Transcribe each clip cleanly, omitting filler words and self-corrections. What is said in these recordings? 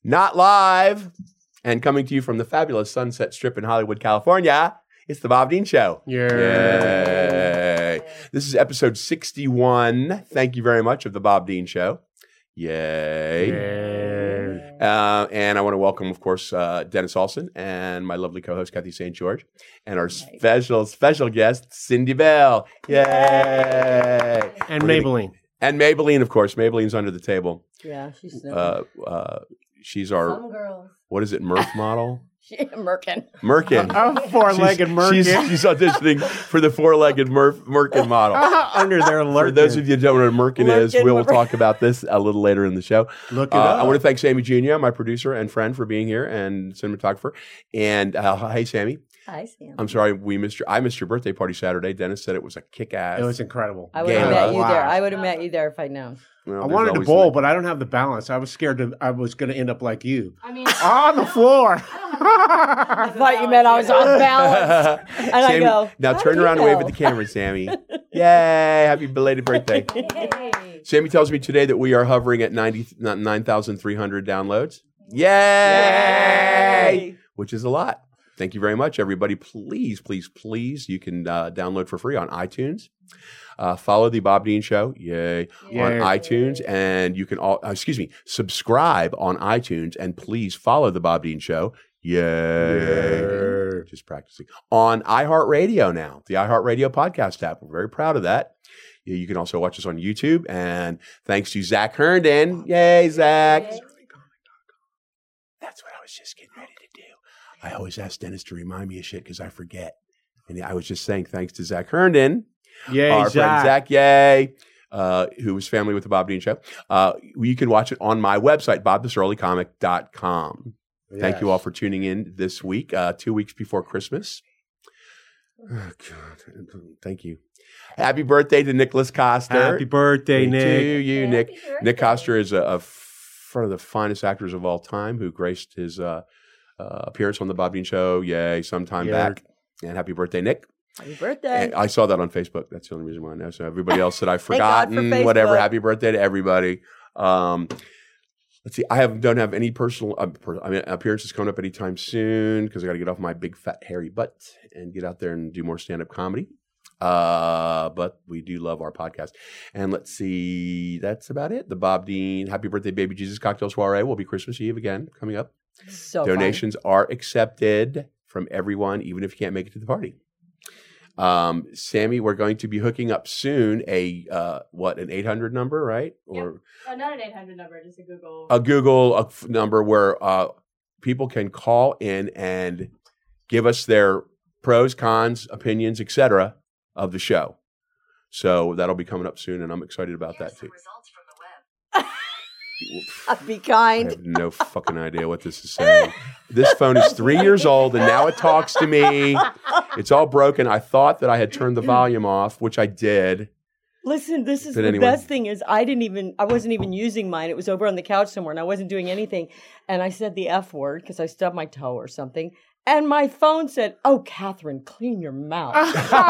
Not live, and coming to you from the fabulous Sunset Strip in Hollywood, California, it's the Bob Dean Show. Yay. This is episode 61. Thank you very much of the Bob Dean Show. Yay. And I want to welcome, of course, Dennis Olson and my lovely co-host, Kathy St. George, and our special guest, Cindy Bell. Yay. And Maybelline. And Maybelline, of course. Maybelline's under the table. Yeah, she's she's our, some girls. What is it, Murph model? Merkin. A four-legged Merkin. She's auditioning for the four-legged Merkin model. Under their lurking. For those of you who don't know what a Merkin is, we'll talk about this a little later in the show. Look it up. I want to thank Sammy Jr., my producer and friend, for being here, and cinematographer. And hey, Sammy. Hi, Sam. I'm sorry I missed your birthday party Saturday. Dennis said it was a kick-ass. It was incredible. I would have met you there. I would have met you there if I'd known. Well, I wanted to bowl, but I don't have the balance. I was scared I was going to end up like you. I mean, on the floor. I thought you meant I was on balance. And Sammy, I go, now turn around and wave at the camera, Sammy. Yay! Happy belated birthday. Sammy tells me today that we are hovering at 9,300 downloads. Yay! Which is a lot. Thank you very much, everybody. Please, you can download for free on iTunes. Follow the Bob Dean Show, yay, on iTunes, and you can subscribe on iTunes, and please follow the Bob Dean Show, yay. Just practicing on iHeartRadio now, the iHeartRadio podcast app. We're very proud of that. You can also watch us on YouTube, and thanks to Zach Herndon, yay, Zach. That's what I was just getting ready to do. I always ask Dennis to remind me of shit because I forget. And I was just saying thanks to Zach Herndon, our friend Zach, who was family with the Bob Dean Show. You can watch it on my website, bobthisearlycomic.com. Yes. Thank you all for tuning in this week, 2 weeks before Christmas. Oh, God. Thank you. Happy birthday to Nicholas Coster. Happy birthday, Nick. To you, Nick. Nick Coster is one of the finest actors of all time who graced his appearance on the Bob Dean Show, sometime back. And happy birthday, Nick. Happy birthday. And I saw that on Facebook. That's the only reason why I know. So everybody else that I've forgotten, whatever, happy birthday to everybody. Let's see. I don't have any personal appearances coming up anytime soon because I got to get off my big, fat, hairy butt and get out there and do more stand-up comedy. But we do love our podcast. And let's see. That's about it. The Bob Dean Happy Birthday Baby Jesus Cocktail Soiree will be Christmas Eve again coming up. So donations are accepted from everyone, even if you can't make it to the party. Sammy, we're going to be hooking up soon an 800 number, right? Or not an 800 number, just a Google. A Google number where people can call in and give us their pros, cons, opinions, etc. of the show. So that'll be coming up soon, and I'm excited about that too. Be kind. I have no fucking idea what this is saying. This phone is 3 years old, and now it talks to me. It's all broken. I thought that I had turned the volume off, which I did. Listen, this is the best thing is I wasn't even using mine. It was over on the couch somewhere, and I wasn't doing anything. And I said the F word because I stubbed my toe or something. And my phone said, "Oh, Catherine, clean your mouth." And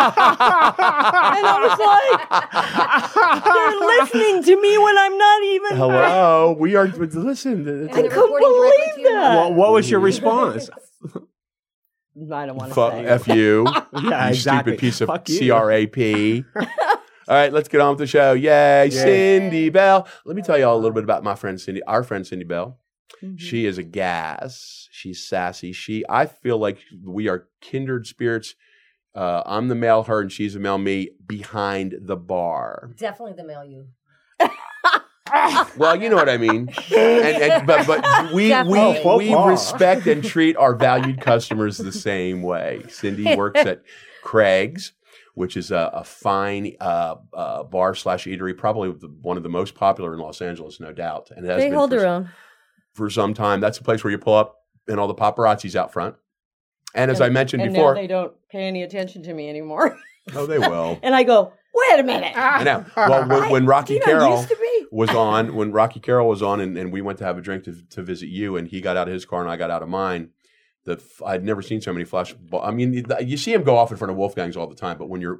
I was like, "They're listening to me when I'm not even." Hello, we are. Listen, I couldn't believe that. Well, what was your response? I don't want to say. F you, yeah, exactly. Stupid piece of CRAP. All right, let's get on with the show. Yay, Cindy Bell. Let me tell you all a little bit about my friend Cindy, our friend Cindy Bell. Mm-hmm. She is a gas. She's sassy. I feel like we are kindred spirits. I'm the male her and she's the male me behind the bar. Definitely the male you. Well, you know what I mean. But we respect and treat our valued customers the same way. Cindy works at Craig's, which is a fine bar/eatery, probably one of the most popular in Los Angeles, no doubt. And it has they hold their own for some time. That's a place where you pull up and all the paparazzis out front. And as I mentioned before, now they don't pay any attention to me anymore. Oh, they will. And I go, wait a minute. I know. Well, when Rocky Carroll was on, and we went to have a drink to visit you, and he got out of his car and I got out of mine. I'd never seen so many flash. I mean, you see him go off in front of Wolfgangs all the time, but when you're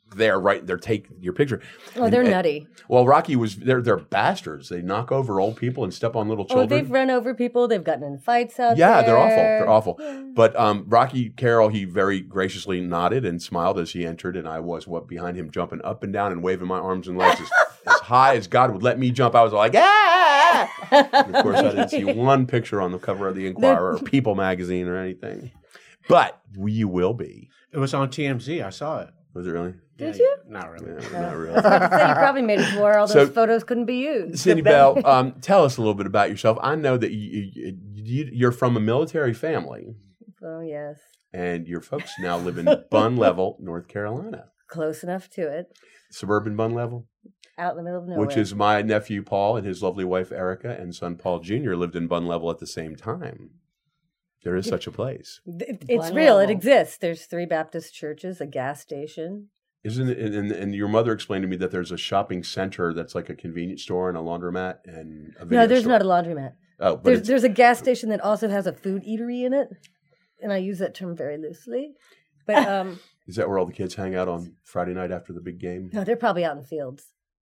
there, right? They're taking your picture. Oh, they're nutty. Well, Rocky they're bastards. They knock over old people and step on little children. Oh, they've run over people. They've gotten in fights out there. Yeah, they're awful. They're awful. Yeah. But Rocky Carroll, he very graciously nodded and smiled as he entered, and I was behind him, jumping up and down and waving my arms and legs as high as God would let me jump. I was like, ah! And of course, I didn't see one picture on the cover of the Inquirer or People magazine or anything. But you will be. It was on TMZ. I saw it. Was it really? Did you? Not really. Yeah, not really. I was about to say, you probably made it to where all those photos couldn't be used. Cindy Bell, tell us a little bit about yourself. I know that you're from a military family. Oh, yes. And your folks now live in Bun Level, North Carolina. Close enough to it. Suburban Bun Level? Out in the middle of nowhere. Which is my nephew Paul and his lovely wife Erica and son Paul Jr. lived in Bun Level at the same time. There is such a place. It's real. It exists. There's 3 Baptist churches, a gas station. Isn't it? And your mother explained to me that there's a shopping center that's like a convenience store and a laundromat and a video No, there's store. not a laundromat. Oh, but there's a gas station that also has a food eatery in it, and I use that term very loosely. But is that where all the kids hang out on Friday night after the big game? No, they're probably out in fields.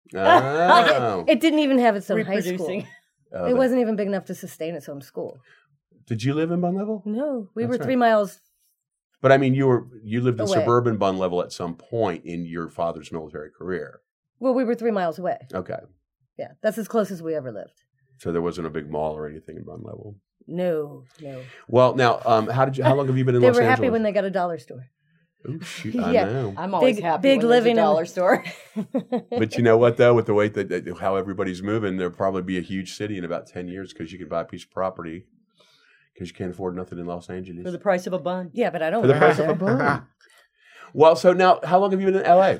Oh. It didn't even have its own high school. Oh, it wasn't even big enough to sustain its own school. Did you live in Bun Level? No, we were 3 miles. But I mean, you lived in away. suburban Bun Level at some point in your father's military career. Well, we were 3 miles away. Okay. Yeah, that's as close as we ever lived. So there wasn't a big mall or anything in Bun Level. No. Well, now, how long have you been in Los Angeles? They were happy when they got a dollar store. Oh, shoot, I know. I'm always happy when there's a dollar store. But you know what, though? With the way that how everybody's moving, there'll probably be a huge city in about 10 years because you can buy a piece of property because you can't afford nothing in Los Angeles. For the price of a bun. Yeah, but I don't. For the price of a bun. Well, so now, how long have you been in L.A.?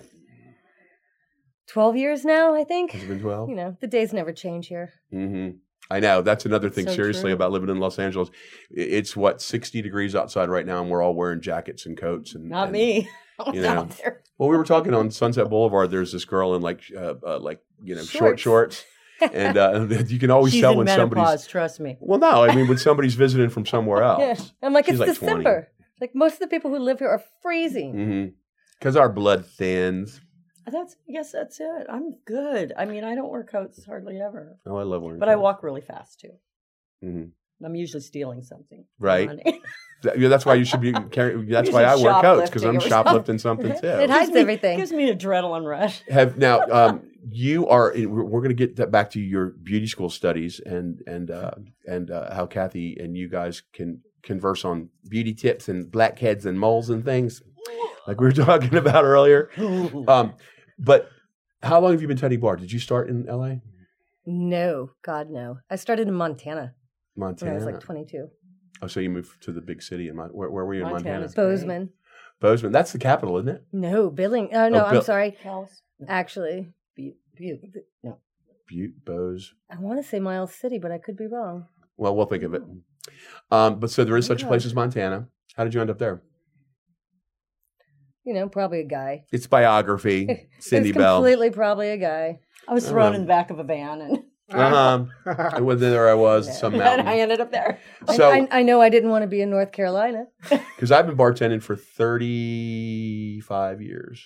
12 years now, I think. Has it been 12? You know, the days never change here. Mm-hmm. I know. That's another thing, so seriously, about living in Los Angeles. It's, 60 degrees outside right now, and we're all wearing jackets and coats. Not me. You know. Well, we were talking on Sunset Boulevard. There's this girl in short shorts. And you can always tell when somebody's... trust me. Well, no, I mean, when somebody's visiting from somewhere else. Yeah. I'm like, She's it's December. 20. Like, most of the people who live here are freezing. Because our blood thins. Yes, that's it. I'm good. I mean, I don't wear coats hardly ever. Oh, I love wearing But coats. I walk really fast, too. Mm-hmm. I'm usually stealing something. Right. That's why you should be carrying. That's why I wear coats, because I'm shoplifting something, too. It hides everything. It gives me an adrenaline rush. You are. We're going to get back to your beauty school studies and how Kathy and you guys can converse on beauty tips and blackheads and moles and things, like we were talking about earlier. But how long have you been Teddy Bar? Did you start in L.A.? No, God, no. I started in Montana. When I was like 22. Oh, so you moved to the big city in where were you in Montana? Bozeman. Bozeman. That's the capital, isn't it? No, Billing. Oh, no, I'm sorry. Actually. Butte, Bose. I want to say Miles City, but I could be wrong. Well, we'll think of it. But so there is such a place as Montana. How did you end up there? You know, probably a guy. It's biography. Cindy it's Bell. Completely probably a guy. I was thrown in the back of a van and... And there I was, some mountain. And I ended up there. So I know I didn't want to be in North Carolina. Because I've been bartending for 35 years.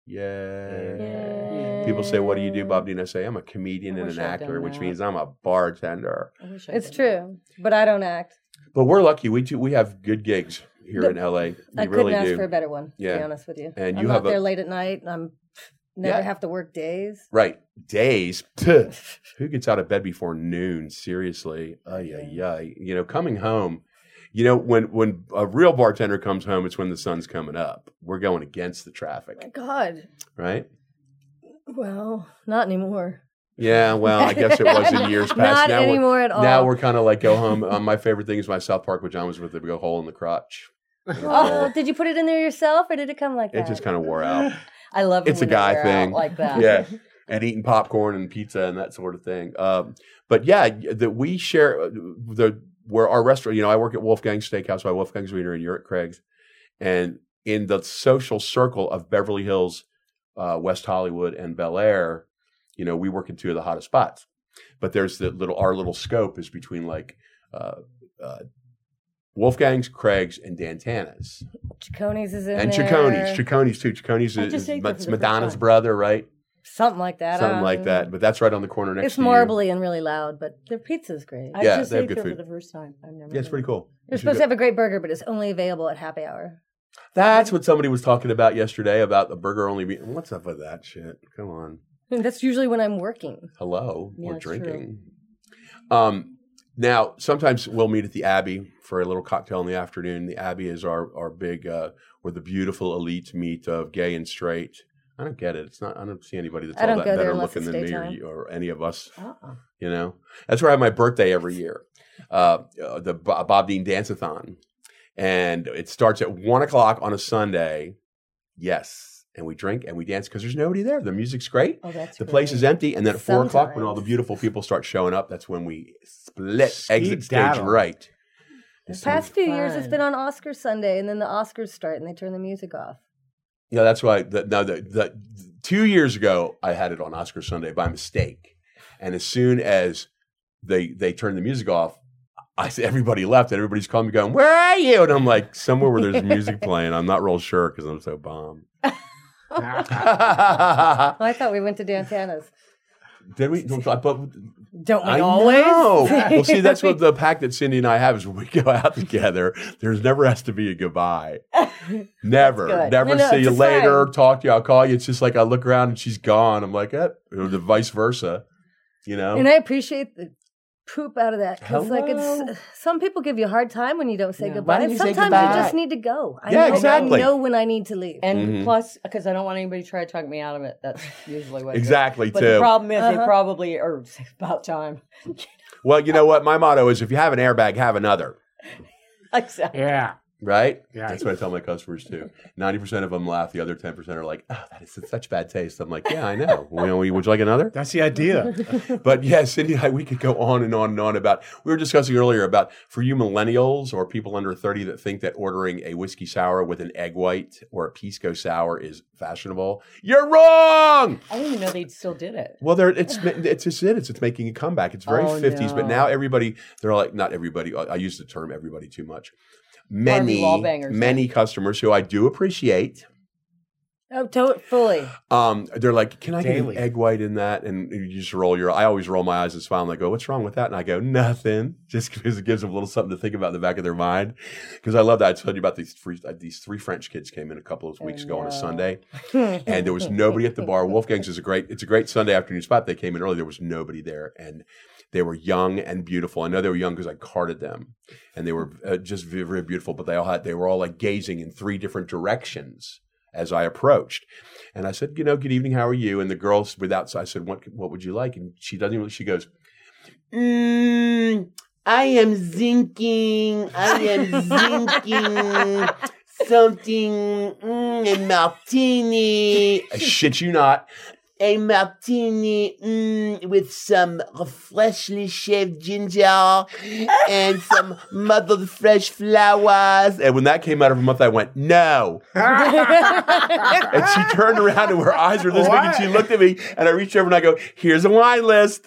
Yeah. People say, "What do you do, Bob Dean?" I say, "I'm a comedian and an actor," which means I'm a bartender. It's true, but I don't act. But we're lucky. We have good gigs here in LA. I couldn't ask for a better one, to be honest with you. And I'm out there late at night. I'm never have to work days. Right. Days. Who gets out of bed before noon? Seriously. You know, coming home, you know, when a real bartender comes home, it's when the sun's coming up. We're going against the traffic. My God. Right? Well, not anymore. Yeah, well, I guess it was in years past. Not anymore at all. Now we're kind of like go home. My favorite thing is my South Park pajamas with the big hole in the crotch. Oh, did you put it in there yourself, or did it come like that? It just kind of wore out. I love it. It's a guy thing like that. Yeah, and eating popcorn and pizza and that sort of thing. But yeah, that we share where our restaurant. You know, I work at Wolfgang's Steakhouse by Wolfgang's Wiener in Urick Craigs, and in the social circle of Beverly Hills, West Hollywood, and Bel Air, you know, we work in two of the hottest spots. But there's our little scope is between like Wolfgang's, Craig's, and Dantana's. Chiconi's is in and there. And Chiconi's too. Chiconi's is Madonna's brother, right? Something like that. Something like that. But that's right on the corner next to you. It's marbly and really loud, but their pizza's great. I just ate there for the first time. I've never. Yeah, it's pretty cool. You're supposed to have a great burger, but it's only available at happy hour. That's what somebody was talking about yesterday about the burger only being. What's up with that shit? Come on. That's usually when I'm working. Hello, we're drinking. Now, sometimes we'll meet at the Abbey for a little cocktail in the afternoon. The Abbey is our big, where the beautiful elite meet of gay and straight. I don't get it. It's not. I don't see anybody that's all that better looking than me or any of us. You know, that's where I have my birthday every year. The Bob Dean Dance-a-thon, and it starts at 1:00 on a Sunday. Yes, and we drink and we dance because there's nobody there. The music's great. Oh, that's the place is empty, and then at 4:00 when all the beautiful people start showing up, that's when we split exit stage right. The past few years, it's been on Oscar Sunday, and then the Oscars start, and they turn the music off. No, that's why. The 2 years ago, I had it on Oscar Sunday by mistake, and as soon as they turned the music off, everybody left, and everybody's calling me, going, "Where are you?" And I'm like, "Somewhere where there's music playing." I'm not real sure because I'm so bummed. I thought we went to Dantana's. Did we? Don't we I always? Know. Well, see, that's what the pact that Cindy and I have is when we go out together, there's never has to be a goodbye. Never. Never see you later, talk to you, I'll call you. It's just like I look around and she's gone. I'm like, or the vice versa, you know? And I appreciate the poop out of that. Because it's some people give you a hard time when you don't say goodbye. And sometimes you just need to go. Exactly. I know when I need to leave. And plus, because I don't want anybody to try to talk me out of it. That's usually what exactly, But the problem is they probably are it's about time. Well, you know what? My motto is if you have an airbag, have another. Exactly. Yeah. Right? Yeah. That's what I tell my customers too. 90% of them laugh. The other 10% are like, "Oh, that is such bad taste." I'm like, "Yeah, I know. Would you like another?" That's the idea. But yeah, Cindy and I, we could go on and on and on about, we were discussing earlier about for you millennials or people under 30 that think that ordering a whiskey sour with an egg white or a pisco sour is fashionable. You're wrong! I didn't even know they still did it. Well, it's making a comeback. It's very 50s, but now everybody, they're like, not everybody, I use the term everybody too much. Many customers who I do appreciate. Oh, fully. They're like, "Can I get an egg white in that?" And you just I always roll my eyes and smile. And I go, "What's wrong with that?" And I go, "Nothing." Just because it gives them a little something to think about in the back of their mind. Because I love that. I told you about these three French kids came in a couple of weeks ago on a Sunday, and there was nobody at the bar. Wolfgang's is it's a great Sunday afternoon spot. They came in early. There was nobody there, and they were young and beautiful. I know they were young because I carded them, and they were just very, very beautiful. But they were all like gazing in three different directions as I approached. And I said, "Good evening, how are you?" And the girls I said, what would you like? And she goes, I am thinking something, a martini. I shit you not. A martini with some freshly shaved ginger and some muddled fresh flowers. And when that came out of her mouth, I went, "No." And she turned around and her eyes were this big and she looked at me and I reached over and I go, "Here's a wine list."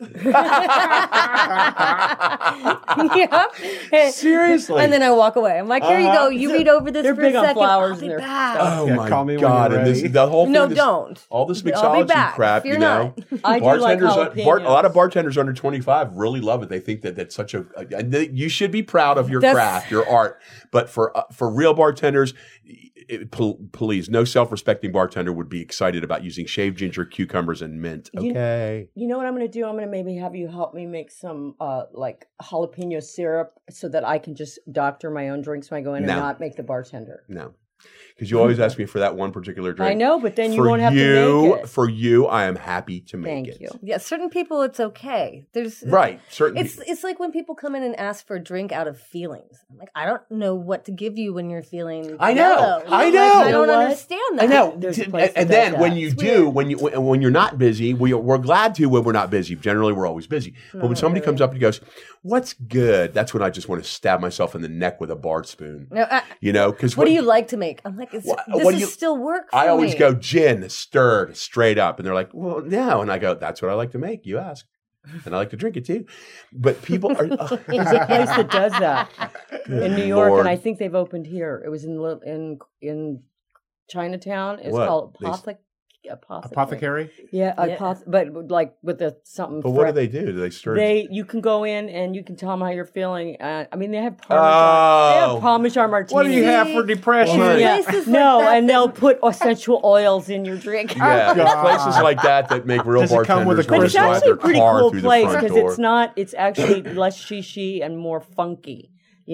Yeah. Seriously. And then I walk away. I'm like, "Here you go. You read over this They're for big a second. on flowers I'll be in their back." Oh my call me God. when you're ready. And the whole thing. No, don't. All this I'll be mixology back. crap, Fear not. I do like jalapenos. A lot of bartenders under 25 really love it. They think that that's such you should be proud of your craft, your art. But for real bartenders, please, no self-respecting bartender would be excited about using shaved ginger, cucumbers, and mint. Okay. You know what I'm going to do? I'm going to maybe have you help me make some like jalapeno syrup so that I can just doctor my own drinks when I go in and not make the bartender. No. Because you always ask me for that one particular drink. I know, but then you won't have to make it. For you, I am happy to make it. Thank you. Yeah, certain people, it's okay. Certain. It's like when people come in and ask for a drink out of feelings. I'm like, I don't know what to give you when you're feeling. I know. Yellow. I know. I don't understand that. I know. There's a place and then when you do, when you're not busy, we're glad to when we're not busy. Generally, we're always busy. But when somebody comes up and goes, "What's good?" That's when I just want to stab myself in the neck with a bar spoon. No, because what do you like to make? I'm like, this is still work for me. I always go gin, stirred, straight up. And they're like, "Well, no." And I go, "That's what I like to make. You ask." and I like to drink it too. But people are. There's a place that does that in New York, and I think they've opened here. It was in Chinatown. It's called Apothecary? Yeah, but like with something. But what do they do? Do they stir? You can go in and you can tell them how you're feeling. I mean, they have Parmesan martinis. What do you have for depression? And they'll put essential oils in your drink. Yeah, places like that make real bartenders. But it's actually a pretty cool place because it's actually less shishi and more funky.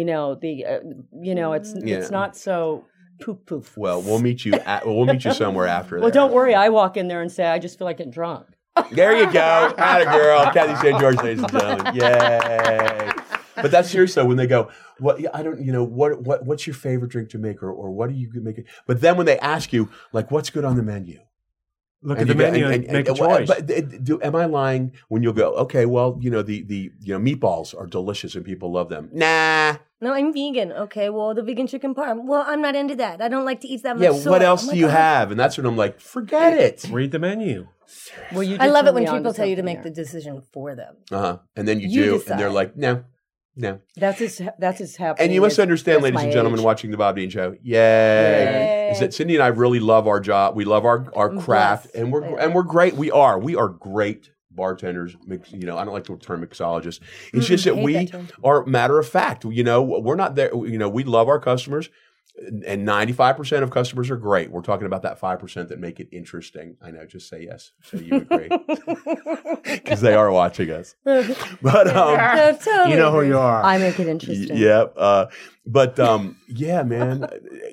It's not so. Poof. Well, we'll meet you somewhere after that. Well, don't worry. I walk in there and say, I just feel like getting drunk. There you go. Atta girl. Kathy St. George, ladies and gentlemen. Yay. But that's serious though. When they go, what's your favorite drink to make, or what do you make it? But then when they ask you, like, what's good on the menu? Look at the menu and make a choice. But am I lying when you'll go, okay, well, the meatballs are delicious and people love them. Nah. No, I'm vegan. Okay, well, the vegan chicken parm. Well, I'm not into that. I don't like to eat that much soy. Yeah, what else do you have? And that's when I'm like, forget it. Read the menu. Well, I love it when people tell you to make the decision for them. And then you do, decide. And they're like, no. That's his happening. And you must understand, ladies and gentlemen, watching the Bob Dean Show. Yay. Is that Cindy and I really love our job. We love our craft, and we're great. We are great bartenders. I don't like the term mixologists. It's just that we are matter of fact. We're not there. We love our customers. And 95% of customers are great. We're talking about that 5% that make it interesting. I know. Just say yes. So you agree. Because they are watching us. But you know who you are. I make it interesting. Yeah. Yeah, man.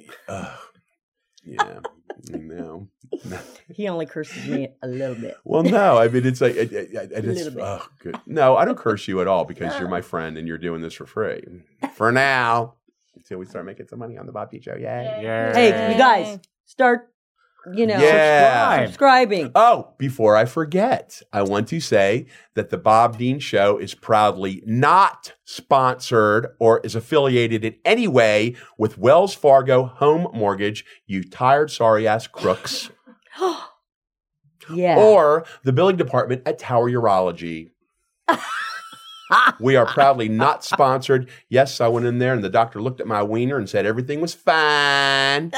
Yeah. No. He only curses me a little bit. Well, no. I mean, it's like, good. No, I don't curse you at all because you're my friend and you're doing this for free. For now. Until we start making some money on the Bob Dean Show. Yay. Hey, you guys, start, subscribing. Oh, before I forget, I want to say that the Bob Dean Show is proudly not sponsored or is affiliated in any way with Wells Fargo Home Mortgage, you tired, sorry-ass crooks. Yeah. Or the billing department at Tower Urology. We are proudly not sponsored. Yes, I went in there and the doctor looked at my wiener and said everything was fine.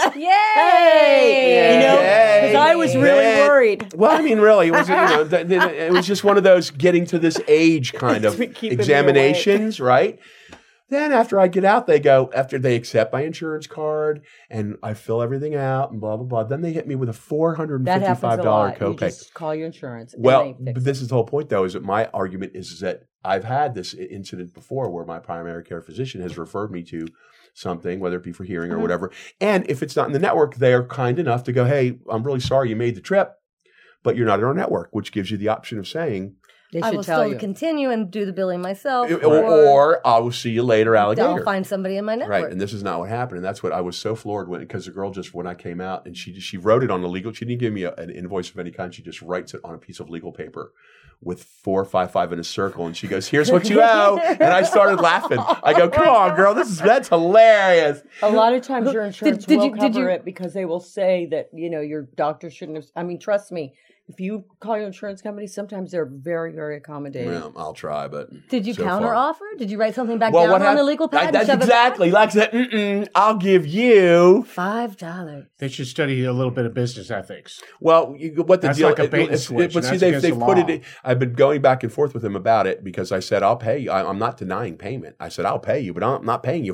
Yay! Because I was really worried. Well, I mean, really, it was it was just one of those getting to this age kind of examinations, right? Then after I get out, after they accept my insurance card and I fill everything out and blah, blah, blah. Then they hit me with a $455 copay. You just call your insurance. Well, but this is the whole point, though, is that my argument is that I've had this incident before where my primary care physician has referred me to something, whether it be for hearing or whatever. And if it's not in the network, they are kind enough to go, hey, I'm really sorry you made the trip, but you're not in our network, which gives you the option of saying, I will still continue and do the billing myself. Or I will see you later, alligator. I'll find somebody in my network. Right, and this is not what happened. And that's what I was so floored because the girl when I came out, and she wrote it on the legal, she didn't give me an invoice of any kind. She just writes it on a piece of legal paper with 455 in a circle. And she goes, here's what you owe. And I started laughing. I go, come on, girl, that's hilarious. A lot of times your insurance will cover it because they will say that, your doctor shouldn't have, I mean, trust me. If you call your insurance company, sometimes they're very, very accommodating. Well, I'll try, but did you counter offer? Did you write something back down on the legal pad? That's exactly like I said. I'll give you $5. They should study a little bit of business ethics. Well, what the that's deal? Like a bait and switch. But see, they've put it. I've been going back and forth with them about it because I said I'll pay you. I'm not denying payment. I said I'll pay you, but I'm not paying you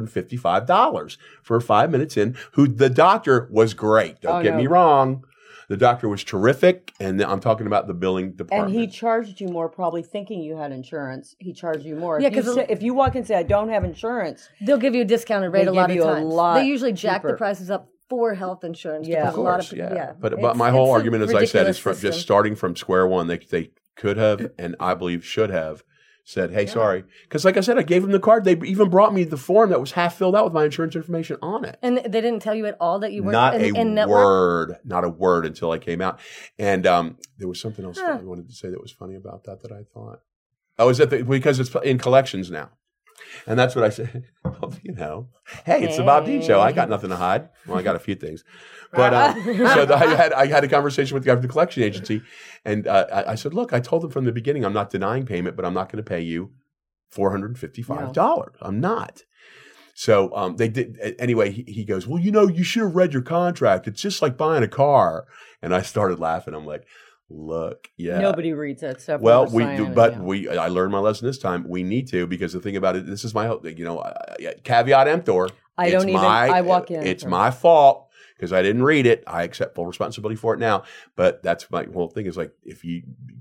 $455 for 5 minutes in. Who the doctor was great. Don't get me wrong. The doctor was terrific, and I'm talking about the billing department. And he charged you more, probably thinking you had insurance. He charged you more. Yeah, because if you walk in and say, I don't have insurance, they'll give you a discounted rate a lot of times. They usually jack the prices up for health insurance. Yeah, of course, But my whole argument, as I said, is just starting from square one. They could have, and I believe should have, said, hey, sorry. Because like I said, I gave them the card. They even brought me the form that was half filled out with my insurance information on it. And they didn't tell you at all that you weren't in network? Not a word until I came out. And there was something else that I wanted to say that was funny about that I thought. Oh, is that because it's in collections now. And that's what I said. Well, hey, it's the Bob Dean Show. I got nothing to hide. Well, I got a few things. But I had a conversation with the guy from the collection agency, and I said, look, I told them from the beginning I'm not denying payment, but I'm not going to pay you $455. No. I'm not. So they did. Anyway, he goes, well, you should have read your contract. It's just like buying a car. And I started laughing. I'm like, look, yeah. Nobody reads that stuff. Well, we do, but I learned my lesson this time. We need to, because the thing about it, this is my, caveat emptor. I walk in. It's my fault because I didn't read it. I accept full responsibility for it now. But that's my whole thing is like, you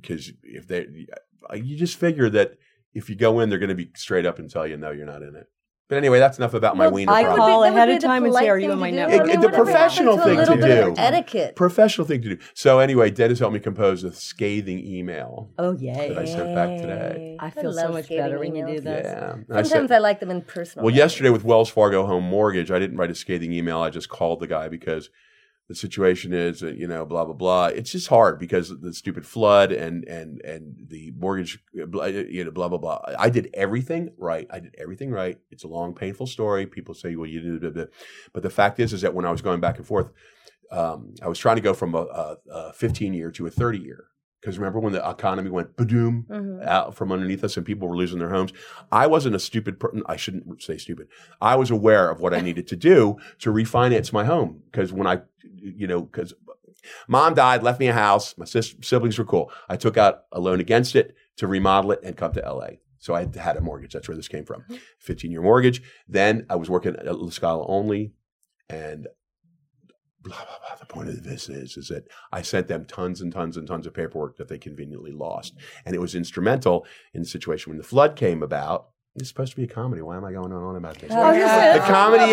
just figure that if you go in, they're going to be straight up and tell you, no, you're not in it. But anyway, that's enough about my wiener problem. I call ahead of time and say, are you in my network? The professional thing to do. Etiquette. Professional thing to do. So anyway, Dennis helped me compose a scathing email. Oh, yay. That I sent back today. I feel so much better when you do that. Yeah. Sometimes I like them in personal. Well, yesterday with Wells Fargo Home Mortgage, I didn't write a scathing email. I just called the guy because the situation is, blah, blah, blah. It's just hard because of the stupid flood and the mortgage, blah, blah, blah. I did everything right. It's a long, painful story. People say, well, you did it. But the fact is that when I was going back and forth, I was trying to go from a 15-year to a 30-year. Because remember when the economy went ba-doom out from underneath us and people were losing their homes? I wasn't a stupid person. I shouldn't say stupid. I was aware of what I needed to do to refinance my home. Because when because mom died, left me a house. My siblings were cool. I took out a loan against it to remodel it and come to L.A. So I had a mortgage. That's where this came from. 15-year mortgage. Then I was working at La Scala only, and blah, blah, blah. The point of this is that I sent them tons and tons and tons of paperwork that they conveniently lost. And it was instrumental in the situation when the flood came about. It's supposed to be a comedy. Why am I going on about this? The comedy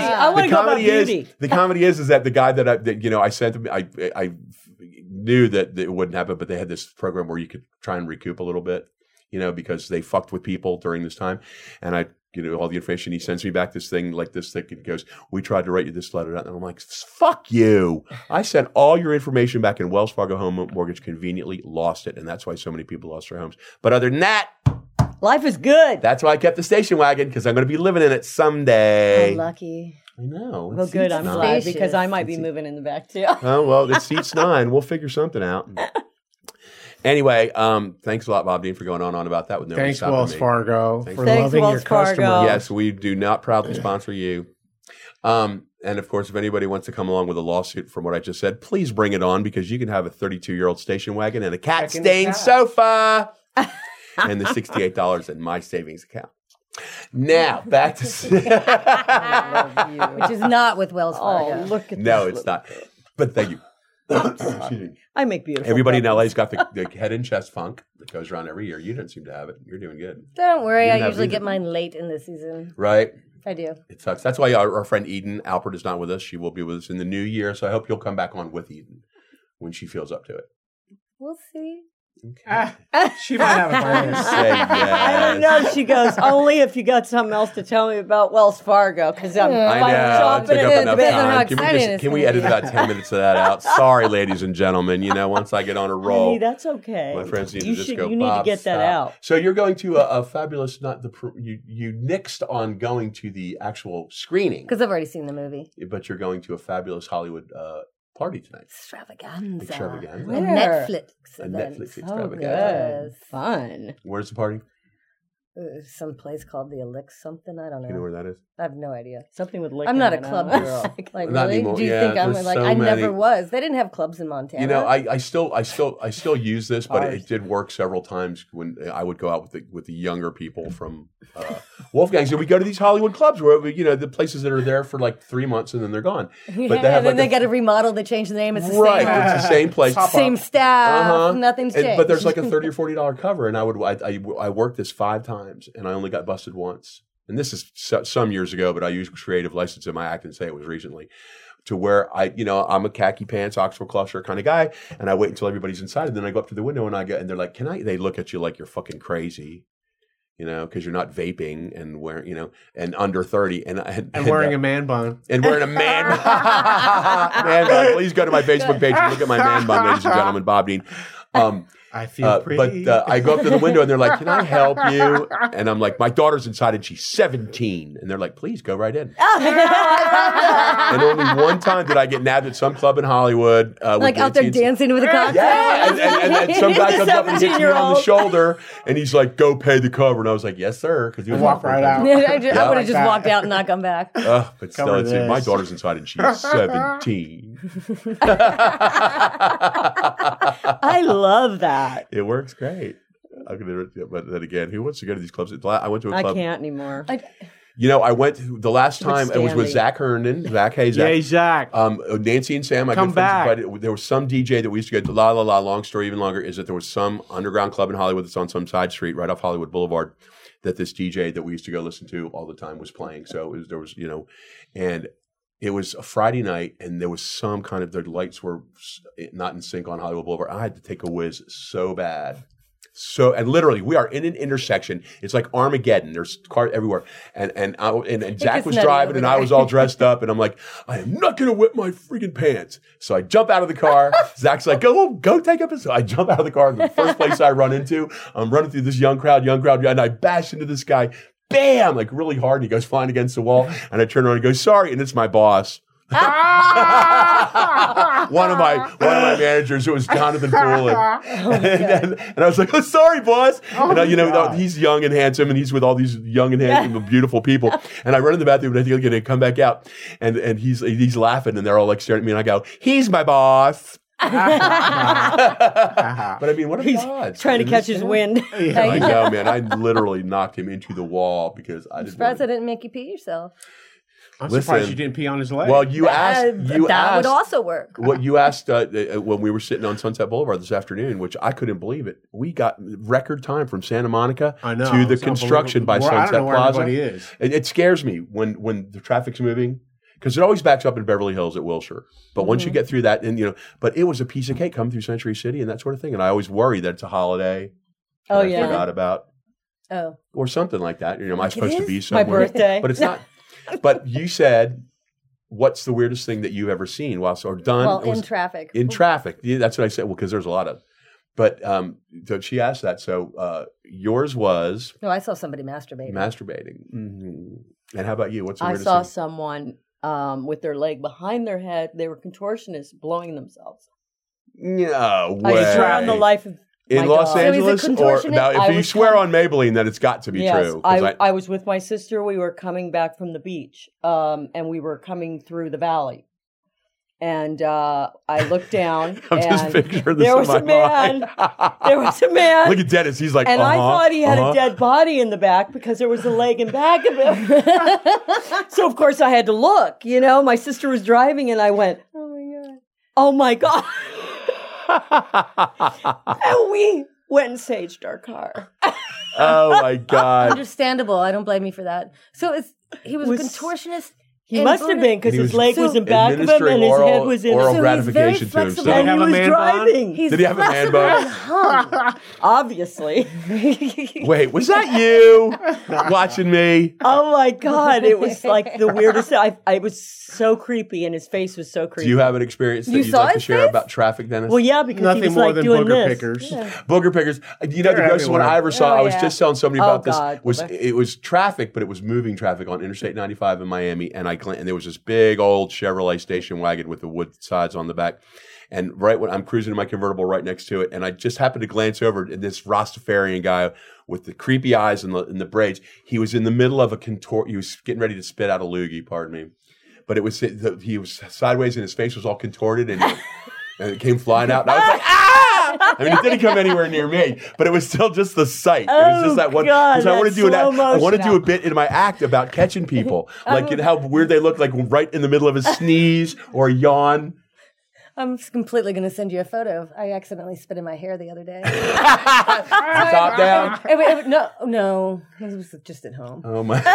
is that the guy that I sent them, I knew that it wouldn't happen, but they had this program where you could try and recoup a little bit, because they fucked with people during this time. And I all the information. He sends me back this thing like this thick and goes, we tried to write you this letter. And I'm like, fuck you. I sent all your information back, and Wells Fargo Home Mortgage conveniently lost it. And that's why so many people lost their homes. But other than that, life is good. That's why I kept the station wagon, because I'm going to be living in it someday. I'm lucky. I know. Well, good. I'm glad, because I might be moving in the back too. Oh, well, it seats 9. We'll figure something out. Anyway, thanks a lot, Bob Dean, for going on about that with nobody Thanks, Wells Fargo, for loving Wells your Fargo. customers. Yes, we do not proudly sponsor you. And of course, if anybody wants to come along with a lawsuit from what I just said, please bring it on, because you can have a 32-year-old station wagon and a cat-stained sofa and the $68 in my savings account. Now, back to... Which is not with Wells Fargo. Oh, look at No, it's not. But thank you. Excuse me. I make beautiful. Everybody in LA's got the head and chest funk that goes around every year. You don't seem to have it. You're doing good. Don't worry. I usually get mine late in the season. Right? I do. It sucks. That's why our friend Eden Alpert is not with us. She will be with us in the new year. So I hope you'll come back on with Eden when she feels up to it. We'll see. Okay. She might have a plan. Say yes. I don't know. She goes, only if you got something else to tell me about Wells Fargo, because I'm chopping it in. time. Can we edit about 10 minutes of that out? Sorry, ladies and gentlemen. Once I get on a roll. Hey, that's okay. My friends need to just go, you need to get that out. So you're going to a fabulous, you nixed on going to the actual screening. Because I've already seen the movie. But you're going to a fabulous Hollywood party tonight. Extravaganza. Where? Netflix. A Netflix extravaganza. Good. Fun. Where's the party? Some place called the Elix something. I don't know. You know where that is? I have no idea. Something with liquor. I'm not a club girl. Like, Not really? anymore. Do you Yeah, think I'm there's like? so I many. never was. They didn't have clubs in Montana. I still use this, but it did work several times when I would go out with the younger people from Wolfgang. So we go to these Hollywood clubs where the places that are there for like 3 months and then they're gone. Yeah, But they have and then they got to remodel. They change the name. It's the same. It's the same place, Same staff. Nothing's changed. But there's like a $30 or $40 cover, and I worked this 5 times, and I only got busted once. And this is some years ago, but I used creative license in my act and say it was recently, to where I'm a khaki pants, Oxford cloth shirt kind of guy, and I wait until everybody's inside, and then I go up to the window and they're like, they look at you like you're fucking crazy, because you're not vaping and wearing, and under 30 and wearing a man bun. And wearing a man bun. Please go to my Facebook page and look at my man bun, ladies and gentlemen, Bob Dean. I feel pretty. But I go up to the window and they're like, "Can I help you?" And I'm like, "My daughter's inside and she's 17." And they're like, "Please go right in." And only one time did I get nabbed at some club in Hollywood. Like out there dancing with a cocktail. Yeah, and then some guy comes up and hits me on the shoulder and he's like, "Go pay the cover." And I was like, "Yes, sir." Because he was walk right out. I would have just walked out and not come back. But still, my daughter's inside and she's 17. I love that. It works great. But then again, who wants to go to these clubs? I went to a club. I can't anymore. I went the last time it was with Zach Herndon. Zach, hey Zach. Hey Zach. Nancy and Sam, my come good friends, back. There was some DJ that we used to go to. Long story even longer is that there was some underground club in Hollywood that's on some side street right off Hollywood Boulevard that this DJ that we used to go listen to all the time was playing. So there was and it was a Friday night, and there was some kind of, the lights were not in sync on Hollywood Boulevard. I had to take a whiz so bad. And literally, we are in an intersection. It's like Armageddon. There's cars everywhere. And Zach was driving, and I was all dressed up, and I'm like, I am not going to whip my freaking pants. So I jump out of the car. Zach's like, go take up his. So I jump out of the car. The first place I run into, I'm running through this young crowd, and I bash into this guy. Bam! Like really hard, and he goes flying against the wall. And I turn around and go, "Sorry," and it's my boss. one of my managers, it was Jonathan Poulin. And I was like, "Oh, sorry, boss." And he's young and handsome, and he's with all these young and handsome, beautiful people. And I run in the bathroom, and I think I'm going to come back out, and he's laughing, and they're all like staring at me, and I go, "He's my boss." But I mean, what are the odds? Trying to catch his wind. Yeah, I know, man. I literally knocked him into the wall because I didn't. Surprised I didn't make you pee yourself. I'm surprised you didn't pee on his leg. Well, you asked. That would also work. What you asked when we were sitting on Sunset Boulevard this afternoon, which I couldn't believe it. We got record time from Santa Monica to the construction by Sunset I don't know where Plaza. everybody is. It scares me when the traffic's moving. Because it always backs up in Beverly Hills at Wilshire. But once you get through that, and but it was a piece of cake coming through Century City and that sort of thing. And I always worry that it's a holiday. I forgot about. Oh. Or something like that. Am I supposed to be somewhere? My birthday. But it's not. But you said, what's the weirdest thing that you've ever seen or done? Well, in traffic. In traffic. Yeah, that's what I said. Well, because there's a lot of. But so she asked that. So yours was. No, I saw somebody masturbating. Mm-hmm. And how about you? What's the weirdest thing? I saw thing? someone with their leg behind their head. They were contortionists blowing themselves. No way. I swear on the life of in Los dog. Angeles, so or now if you swear on Maybelline, then it's got to be true. I was with my sister. We were coming back from the beach, and we were coming through the valley. And I looked down, and there was a man. There was a man. Look at Dennis. He's like, and I thought he had a dead body in the back because there was a leg in back of him. So of course I had to look. My sister was driving, and I went, "Oh my god!" And we went and saged our car. Oh my god! Understandable. I don't blame you for that. So he was a contortionist. He must have been because his leg was in back of him and his head was in oral gratification to himself. And he was driving. Did he have a man bun? Obviously. Wait, was that you watching me? Oh my god! It was like the weirdest. It was so creepy, and his face was so creepy. Do you have an experience that you'd like to share about traffic, Dennis? Well, yeah, because nothing he was more like than doing booger this. pickers. Yeah. Booger pickers. The grossest one I ever saw. I was just telling somebody about this. God. It was traffic, but it was moving traffic on Interstate 95 in Miami, and there was this big old Chevrolet station wagon with the wood sides on the back. And right when I'm cruising in my convertible right next to it, and I just happened to glance over at this Rastafarian guy with the creepy eyes and the braids. He was in the middle of he was getting ready to spit out a loogie, pardon me. But he was sideways and his face was all contorted and it came flying out. And I was like, ah! I mean, it didn't come anywhere near me, but it was still just the sight. It was just that one. Because I want to do a bit in my act about catching people, like how weird they look, like right in the middle of a sneeze or a yawn. I'm completely going to send you a photo. I accidentally spit in my hair the other day. Top down? No. It was just at home. Oh, my.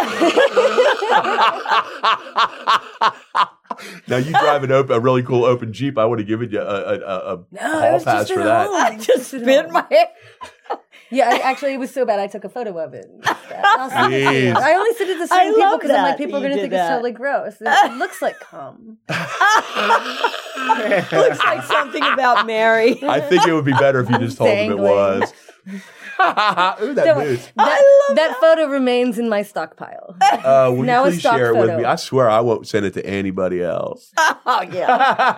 Now, you drive a really cool open Jeep. I would have given you a hall pass for that. I just spit in my hair. Yeah, actually, it was so bad I took a photo of it. that. I'll send it to you. I only send it to certain people because I'm like, people are going to think it's totally gross. It looks like cum. Looks like something about Mary. I think it would be better if you just told them it was. Ooh, that photo remains in my stockpile. Will you please share it with me? I swear I won't send it to anybody else. Oh, yeah.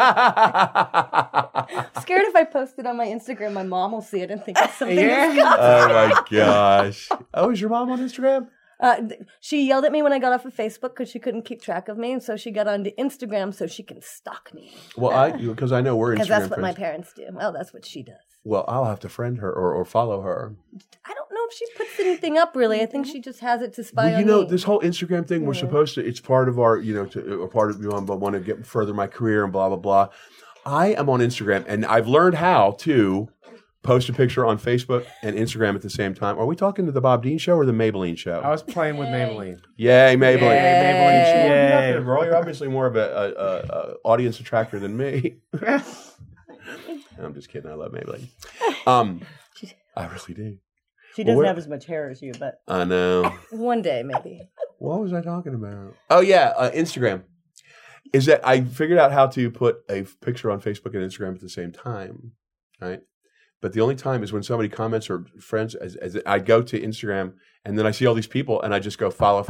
I'm scared if I post it on my Instagram, my mom will see it and think it's something disgusting. Oh, my gosh. Oh, is your mom on Instagram? She yelled at me when I got off of Facebook because she couldn't keep track of me, and so she got onto Instagram so she can stalk me. Well, because I know we're Instagram because that's what friends. my parents do. Well, that's what she does. Well, I'll have to friend her or follow her. I don't know if she puts anything up, really. I think she just has it to spy on me. This whole Instagram thing, we're supposed to, it's part of our, part of, I want to get further my career and blah, blah, blah. I am on Instagram, and I've learned how to post a picture on Facebook and Instagram at the same time. Are we talking to the Bob Dean Show or the Maybelline Show? I was playing with Maybelline. Yay, Maybelline. Yay. Maybelline. Girl, you're obviously more of a audience attractor than me. I'm just kidding. I love Maybelline. I really do. She doesn't have as much hair as you, but I know. One day, maybe. What was I talking about? Oh yeah, Instagram. Is that I figured out how to put a picture on Facebook and Instagram at the same time, right? But the only time is when somebody comments or friends. As I go to Instagram and then I see all these people and I just go follow.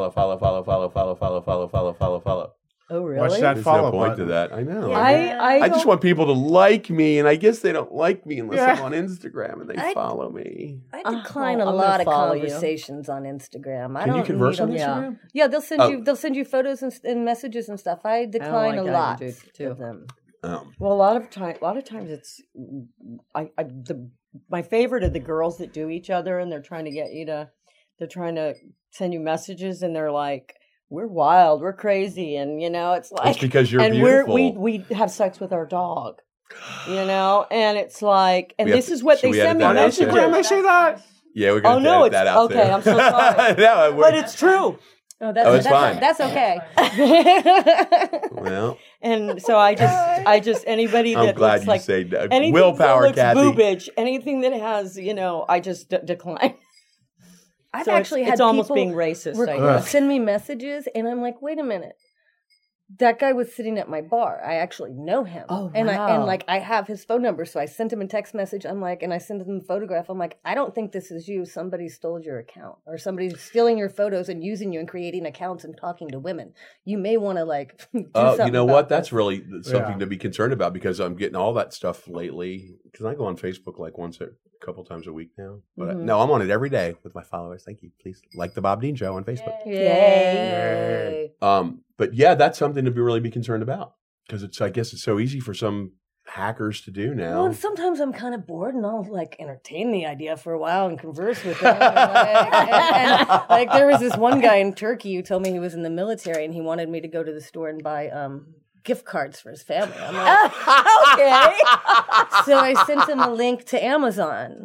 Oh, really? What's that follow no point button? to that. I know. Yeah. I just want people to like me, and I guess they don't like me unless I'm on Instagram and they follow me. I decline a lot of conversations on Instagram. Can you converse on Instagram? Yeah, they'll send you photos and messages and stuff. I decline a lot of them. Well, a lot of times it's my favorite are the girls that do each other, and they're trying to get you to, they're trying to send you messages, and they're like, we're wild, we're crazy, and it's like it's because you're and beautiful. we have sex with our dog, and it's like, and this is what they send me on messages. Instagram. They say that. Yeah, we're going to edit that out there. Okay, I'm so sorry. No, but it's true. Oh, that's fine. That's okay. Well, and so I just anybody that I'm glad looks you like say anything willpower, that looks Kathy. boobage, anything that has, I just decline. I've so actually had it's almost people being racist. I guess. Send me messages, and I'm like, wait a minute. That guy was sitting at my bar. I actually know him. Oh, and wow. I have his phone number, so I sent him a text message. I'm like, and I sent him a photograph. I'm like, I don't think this is you. Somebody stole your account, or somebody's stealing your photos and using you and creating accounts and talking to women. You may want to do something. You know about what? this. That's really something to be concerned about, because I'm getting all that stuff lately. Because I go on Facebook like a couple times a week now. But no, I'm on it every day with my followers. Thank you. Please like the Bob Dean Show on Facebook. Yay. But yeah, that's something to really be concerned about, because I guess it's so easy for some hackers to do now. Well, and sometimes I'm kind of bored, and I'll entertain the idea for a while and converse with them. and there was this one guy in Turkey who told me he was in the military and he wanted me to go to the store and buy gift cards for his family. I'm like, okay. So I sent him a link to Amazon.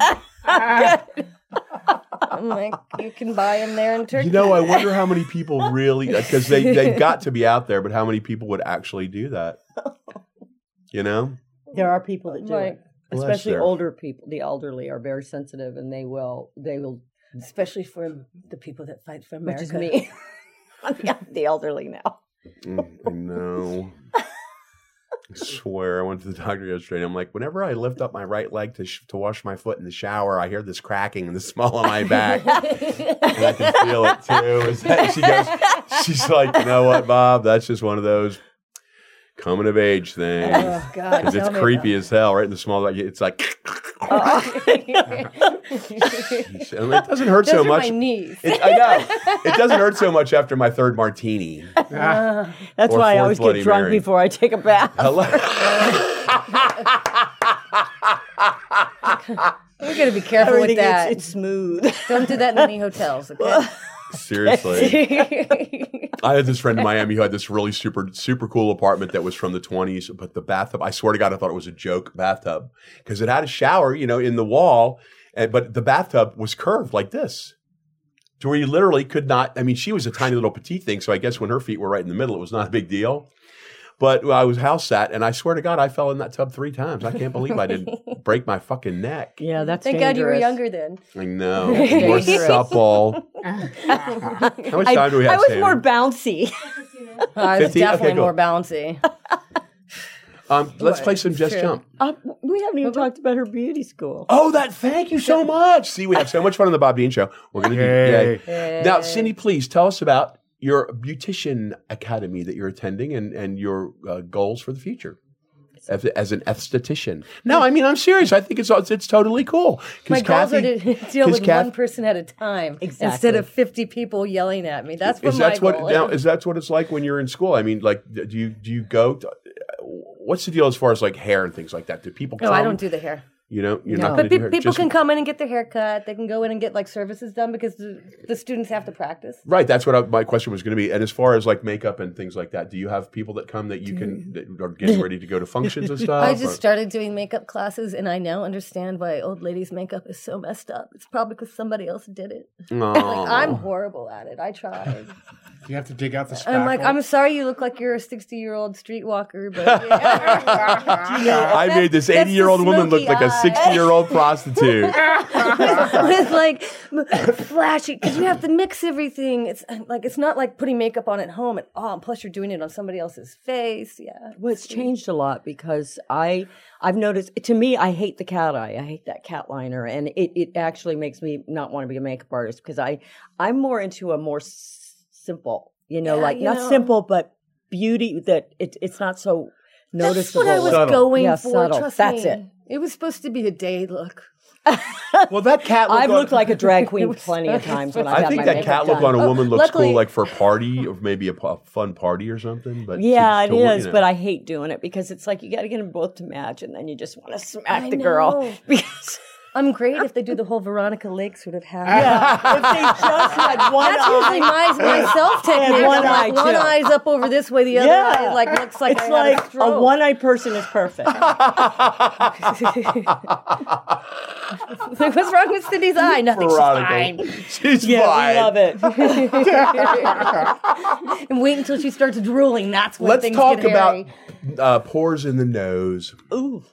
I'm like, you can buy them there in Turkey. I wonder how many people really, because they've got to be out there, but how many people would actually do that? There are people that do it. Especially there. older people. The elderly are very sensitive, and they will. Especially for the people that fight for America. Which is me. I'm the elderly now. I know. I swear, I went to the doctor yesterday, and I'm like, whenever I lift up my right leg to wash my foot in the shower, I hear this cracking in the small of my back. And I can feel it, too. She's like, you know what, Bob? That's just one of those coming of age things. Oh, God. Because it's creepy as hell, right in the small, it's like... And it doesn't hurt so much. My knees. I know. It doesn't hurt so much after my third martini. That's why I always get drunk before I take a bath. We're going to be careful with that. It's smooth. Don't do that in any hotels, okay? Seriously. I had this friend in Miami who had this really super, super cool apartment that was from the 20s, but the bathtub, I swear to God, I thought it was a joke bathtub, because it had a shower, in the wall, but the bathtub was curved like this, to where you literally could not, she was a tiny little petite thing, so I guess when her feet were right in the middle, it was not a big deal. But I was house sat, and I swear to God, I fell in that tub 3 times. I can't believe I didn't break my fucking neck. Yeah, that's Thank dangerous. God you were younger then. I know. More supple. How much time do we have, I was Sammy? more bouncy. I was 50? definitely Okay, go. more bouncy. Let's play some Just True. Jump. We haven't even talked about her beauty school. Oh, thank you so much. See, we have so much fun on the Bob Dean Show. We're going to do Now, Cindy, please tell us about your beautician academy that you're attending and your goals for the future as an esthetician. No, I mean, I'm serious. I think it's totally cool. My goals are to deal with one person at a time instead of 50 people yelling at me. That's what my goal is. Now, is that what it's like when you're in school? I mean, like, do you go to, what's the deal as far as like hair and things like that? Do people come? No, I don't do the hair. You know, you're not going to do hair. People can come in and get their hair cut. They can go in and get like services done because the students have to practice. Right. That's what my question was going to be. And as far as like makeup and things like that, do you have people that come that you can that are getting ready to go to functions and stuff? I just started doing makeup classes, and I now understand why old ladies' makeup is so messed up. It's probably because somebody else did it. Like, I'm horrible at it. I tried. You have to dig out the spackle. I'm like, I'm sorry you look like you're a 60-year-old streetwalker, but I made this 80-year-old woman look like a 60-year-old prostitute. With like flashy, because you have to mix everything. It's not like putting makeup on at home at all. And plus, you're doing it on somebody else's face. Yeah. Well, it's changed a lot because I've noticed. To me, I hate the cat eye. I hate that cat liner, and it actually makes me not want to be a makeup artist because I'm more into a more simple, not simple, but beauty that it's not so noticeable. That's what I was going for. Subtle. Trust That's me. it. It was supposed to be a day look. Well, that cat look I've looked like a drag queen plenty of times when I've I had think my that makeup cat look done. on a woman looks luckily- cool, like for a party or maybe a fun party or something. But Yeah, to it work, is, but I hate doing it because it's like you got to get them both to match, and then you just want to smack the girl because. I'm great if they do the whole Veronica Lake sort of hat. Yeah, if they just had one That's usually my self technique. one I'm like, eye, one too. eye's up over this way, the other eye like looks like it's I like had a stroke. a one-eyed person is perfect. Like, what's wrong with Cindy's eye? Nothing. Veronica. She's She's Yeah, fine. we love it. fine. And wait until she starts drooling. That's when Let's things talk get hairy. about pores in the nose. Ooh.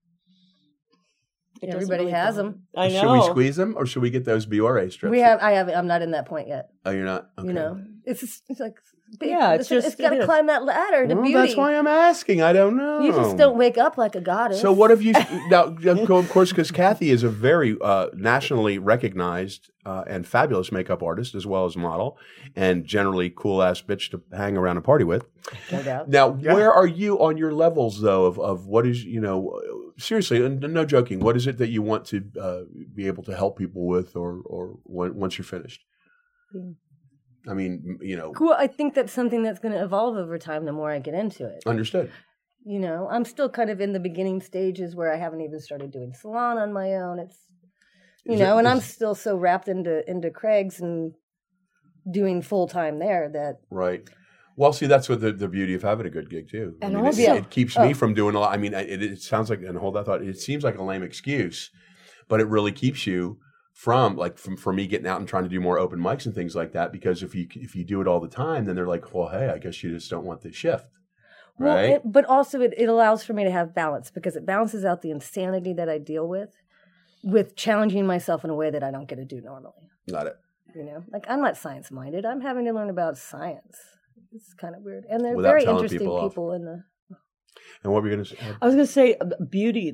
It doesn't Everybody really has go. them. I know. Should we squeeze them or should we get those Biore strips? I'm not in that point yet. Oh, you're not? Okay. You know, it's like, Yeah, it's it's just- got it to is. climb that ladder to Well, beauty. that's why I'm asking. I don't know. You just don't wake up like a goddess. So what have you now? Of course, because Kathy is a very nationally recognized and fabulous makeup artist as well as model, and generally cool ass bitch to hang around and party with. No doubt. Now, where are you on your levels though of what is seriously, and no joking, what is it that you want to be able to help people with, or once you're finished? I mean, Cool. I think that's something that's going to evolve over time the more I get into it. Understood. I'm still kind of in the beginning stages where I haven't even started doing salon on my own. It's, I'm still so wrapped into Craig's and doing full time there that. Right. Well, see, that's what the beauty of having a good gig too. And it keeps me from doing a lot. I mean, it sounds like, and hold that thought. It seems like a lame excuse, but it really keeps you from for me getting out and trying to do more open mics and things like that. Because if you do it all the time, then they're like, well, hey, I guess you just don't want the shift, right? Well, but also it allows for me to have balance because it balances out the insanity that I deal with challenging myself in a way that I don't get to do normally. Got it. Like I'm not science minded. I'm having to learn about science. It's kind of weird, and they're Without very telling interesting people off. people in the. And what were you going to say? I was going to say beauty.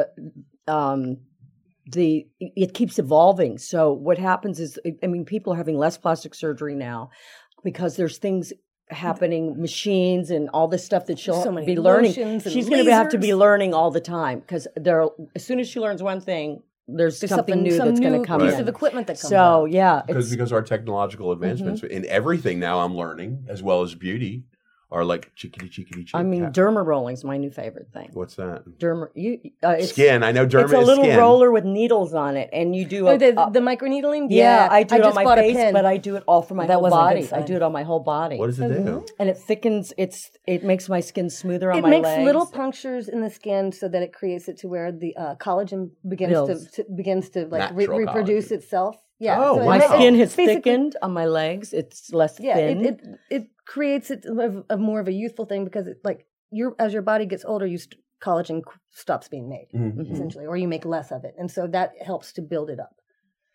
It keeps evolving. So what happens is, people are having less plastic surgery now because there's things happening, machines and all this stuff that she'll be learning. She's going to have to be learning all the time because as soon as she learns one thing, there's something new that's going to come piece in. of equipment that comes So out. yeah, Because our technological advancements in everything now, I'm learning as well as beauty are like chickity. derma rolling's my new favorite thing. What's that? Derma, Skin. I know derma It's a is little skin. roller with needles on it, and you do the microneedling. Yeah, I do it on just my bought a face, pin. but I do it all for my That whole wasn't a good body. I sign. do it on my whole body. What does it do? And it thickens. It makes my skin smoother on It my makes legs. little punctures in the skin so that it creates it to where the collagen begins to like Natural reproduce collagen. itself. Yeah, Oh, so wow. My skin has basically- thickened on my legs. It's less Yeah, thin. it creates it of more of a youthful thing because as your body gets older, collagen stops being made, essentially, or you make less of it. And so that helps to build it up.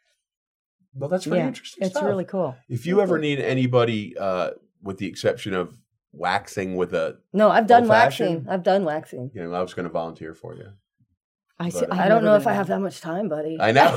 Well, that's really interesting It's stuff. really cool. If you ever need anybody, with the exception of waxing with a No, I've done waxing. I've done waxing. You know, I was going to volunteer for you. I don't know if I have that much time, buddy. I know.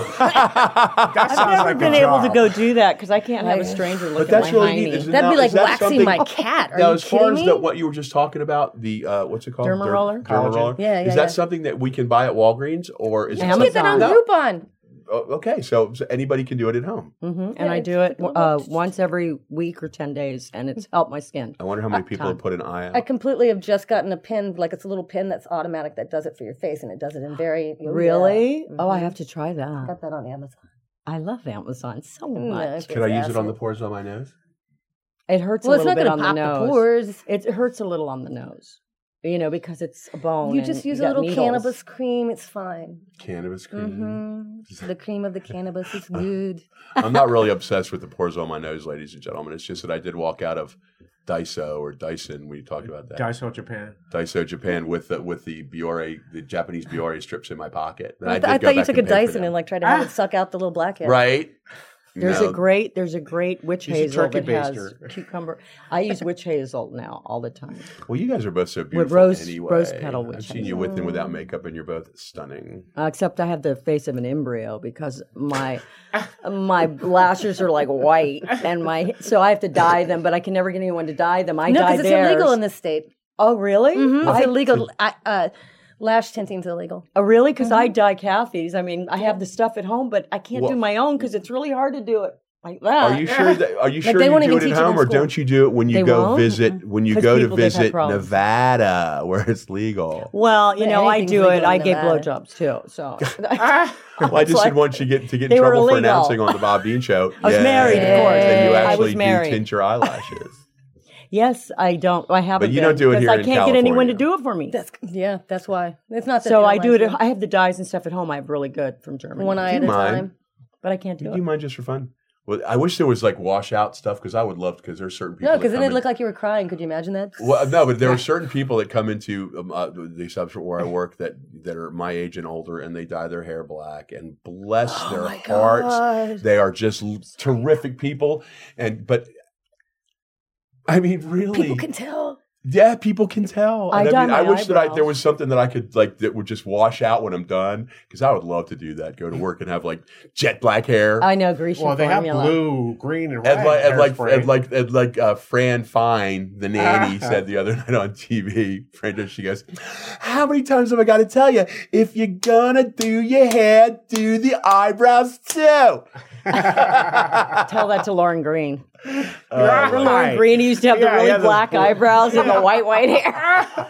I've never been able to go do that because I can't have a stranger look at my hiney. That'd be like waxing my cat. Are you as far kidding as me? what you were just talking about, the what's it called? Derma roller? Derma roller. Yeah, is that something that we can buy at Walgreens, or is it you get that on Groupon? Okay, so anybody can do it at home. And I do it once every week or 10 days, and it's helped my skin. I wonder how many people have put an eye out. I completely have just gotten a pin, like it's a little pin that's automatic that does it for your face, and it does it in very... Really? Yeah. Oh, I have to try that. I got that on Amazon. I love Amazon so much. Could I use it on the pores on my nose? It hurts a little bit on the pop nose. The pores. It hurts a little on the nose. You know, because it's a bone. You just use a little cannabis cream. It's fine. Cannabis cream. The cream of the cannabis is good. I'm not really obsessed with the pores on my nose, ladies and gentlemen. It's just that I did walk out of Daiso or Dyson. We talked about that. Daiso Japan. Daiso Japan with the Biore, the Japanese Biore strips in my pocket. And I thought you took a Dyson and like tried to have it suck out the little blackhead. Right. There's a great witch hazel that has cucumber. I use witch hazel now all the time. Well, you guys are both so beautiful. With anyway. rose petal witch I've seen you with and without makeup, and you're both stunning. Except I have the face of an embryo because my lashes are like white, and so I have to dye them, but I can never get anyone to dye them. No, because it's illegal in this state. Oh, really? Mm-hmm. It's illegal. Lash tinting's illegal. Oh, really? Because I dye Kathy's. I mean, I have the stuff at home, but I can't do my own because it's really hard to do it like that. Are you sure? You do it at home, or don't you do it when you go visit? When you go to visit Nevada, where it's legal? Well, you know, I do it. I gave blowjobs too. So well, I just didn't want you to get in trouble for announcing on the Bob Dean Show. I was married, of course. And you actually do tint your eyelashes. Yes, I don't. I haven't. But you don't do it here in California. I can't get anyone to do it for me. That's why. It's not. So I do it. I have the dyes and stuff at home. I have really good from Germany. One eye at a time. But I can't do it. Do you mind just for fun? Well, I wish there was like washout stuff because I would love because there's certain people. No, because then it looked like you were crying. Could you imagine that? Well, no, but there are certain people that come into the establishment where I work that are my age and older, and they dye their hair black. And bless their hearts, they are just terrific people. But I mean, really, people can tell. Yeah, people can tell. I wish that there was something that I could like that would just wash out when I'm done because I would love to do that. Go to work and have like jet black hair. I know Grecian formula. Well, they have blue, green, and red. And like Fran Fine, the nanny, said the other night on TV. Fran, she goes, "How many times have I got to tell you? If you're gonna do your hair, do the eyebrows too." Tell that to Lauren Green. Lauren Green used to have the really black eyebrows and the white hair.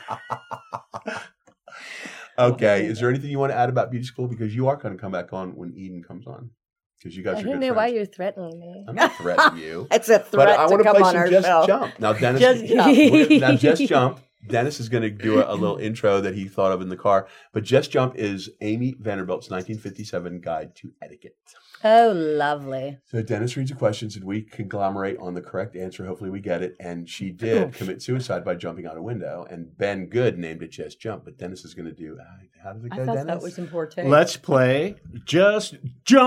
Okay, is there anything you want to add about beauty school? Because you are going to come back on when Eden comes on. Because you guys are good friends. Why you're threatening me. I'm not threatening you. It's a threat to come on our show. Just Jump. Now, Dennis, Just Jump. Dennis is going to do a little intro that he thought of in the car. But Just Jump is Amy Vanderbilt's 1957 Guide to Etiquette. Oh, lovely. So Dennis reads the questions and we conglomerate on the correct answer. Hopefully we get it. And she did commit suicide by jumping out a window. And Ben Good named it Just Jump. But Dennis is going to do, how did it go, Dennis? I thought that was important. Let's play Just Jump.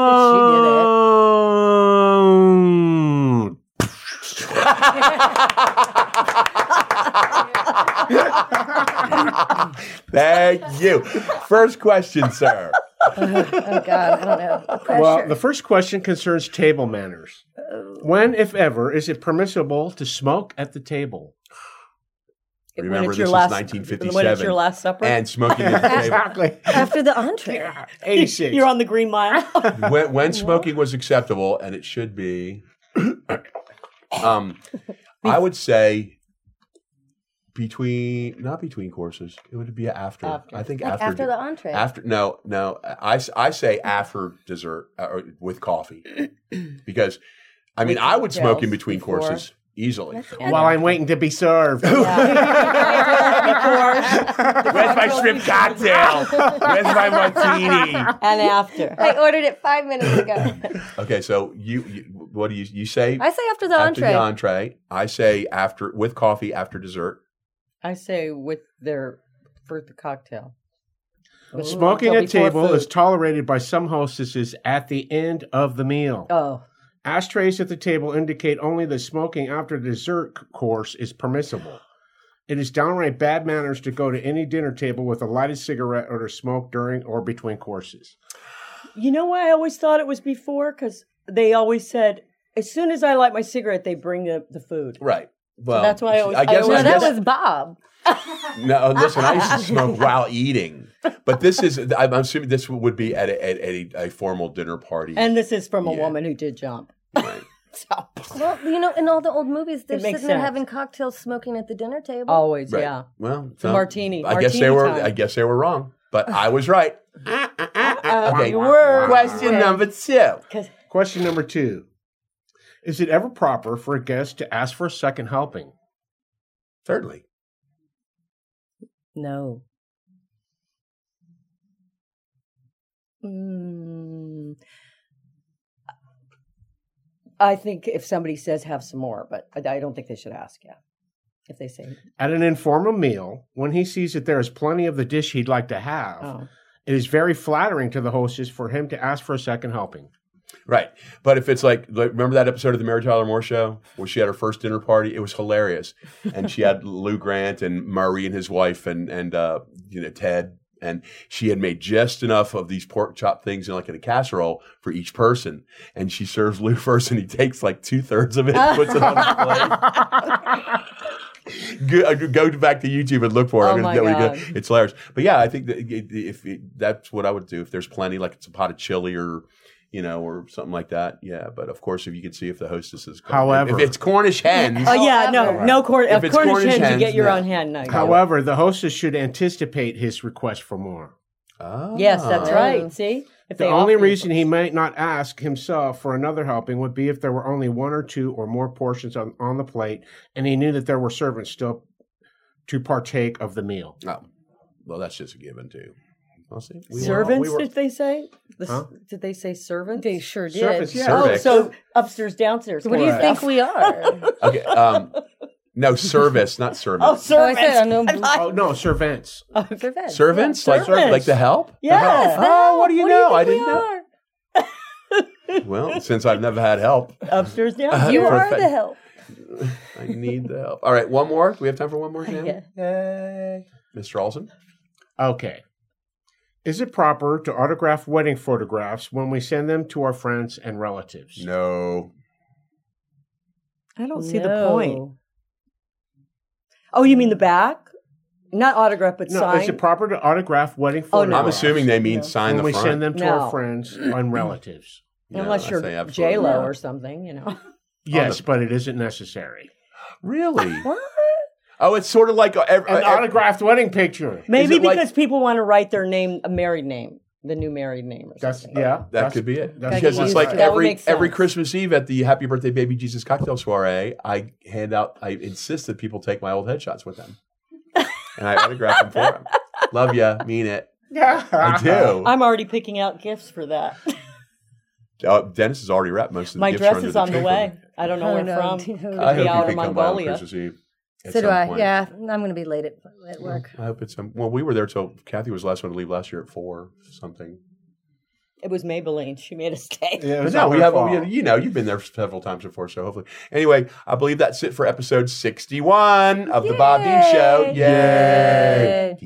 Thank you. First question, sir. Oh, God, I don't know. Well, the first question concerns table manners. When, if ever, is it permissible to smoke at the table? Remember, this is 1957. When it's your last supper? And smoking at the table. Exactly. After the entree. Yeah, 86. You're on the Green Mile. when smoking was acceptable, and it should be, I would say not between courses. It would be after. I think after the entree. No. I say after dessert with coffee, because I mean I would smoke in between courses easily while I'm waiting to be served. Where's my shrimp cocktail? Where's my martini? And after. I ordered it 5 minutes ago. Okay, so you what do you say? I say after the entree. After the entree. I say after with coffee after dessert. I say for the cocktail. Smoking at table is tolerated by some hostesses at the end of the meal. Oh. Ashtrays at the table indicate only that smoking after the dessert course is permissible. It is downright bad manners to go to any dinner table with a lighted cigarette or to smoke during or between courses. You know why I always thought it was before? Because they always said, as soon as I light my cigarette, they bring the food. Right. Well, so that's why I always. That was Bob. No, listen, I used to smoke while eating, but this is. I'm assuming this would be at a formal dinner party, and this is from a woman who did jump. Right. So. Well, in all the old movies, they're sitting there having cocktails, smoking at the dinner table. Always, right. yeah. Well, it's a martini. I guess they were wrong, but I was right. Okay, you were. Question number 2. Question number 2. Is it ever proper for a guest to ask for a second helping? Certainly. No. I think if somebody says have some more, but I don't think they should ask, if they say. At an informal meal, when he sees that there is plenty of the dish he'd like to have, it is very flattering to the hostess for him to ask for a second helping. Right. But if it's like remember that episode of the Mary Tyler Moore Show where she had her first dinner party? It was hilarious. And she had Lou Grant and Murray and his wife and Ted. And she had made just enough of these pork chop things in a casserole for each person. And she serves Lou first and he takes 2/3 of it and puts it on his plate. Go back to YouTube and look for it. It's hilarious. But yeah, I think that that's what I would do if there's plenty, like it's a pot of chili or something like that. Yeah, but of course, if you can see if the hostess is. However, if it's Cornish hens. No Cornish hens. You get your own hen. No. However, the hostess should anticipate his request for more. Oh. Yes, that's right. See, the only reason he might not ask himself for another helping would be if there were only 1 or 2 or more portions on the plate, and he knew that there were servants still to partake of the meal. Oh, well, that's just a given too. I'll see. Servants, did they say? Did they say servants? They sure did. Servants, yeah. Oh, so upstairs, downstairs. What do you think we are? Okay. No, service, not servants. Oh, servants. No, servants. Servants. Servants? Yeah. Like the help? Yes. Oh, what do you know? I didn't know. Well, since I've never had help. Upstairs, downstairs. You are the help. I need the help. All right, one more. Do we have time for one more, Jan? Yeah. Yay. Mr. Olson? Okay. Is it proper to autograph wedding photographs when we send them to our friends and relatives? No. I don't see the point. Oh, you mean the back? Not autograph, but sign? Is it proper to autograph wedding photographs? I'm assuming they mean sign the front. When we send them to our friends and relatives. Unless you're J-Lo or something, Yes, but it isn't necessary. Really? What? Oh, it's sort of like an autographed wedding picture. Maybe because people want to write their name, a married name, the new married name or something. That could be it. Because it's like every Christmas Eve at the Happy Birthday Baby Jesus cocktail soiree, I insist that people take my old headshots with them. And I autograph them for them. Love ya, mean it. I do. I'm already picking out gifts for that. Dennis has already wrapped most of the my gifts. dress is on the way. I don't know where from. I hope you can come by on Christmas Eve. So do I. Yeah, I'm going to be late at work. I hope it's we were there till Kathy was the last one to leave last year at 4 something. It was Maybelline. She made us stay. Yeah, you've been there several times before, so hopefully. Anyway, I believe that's it for episode 61 of the Bob Dean Show. Yay!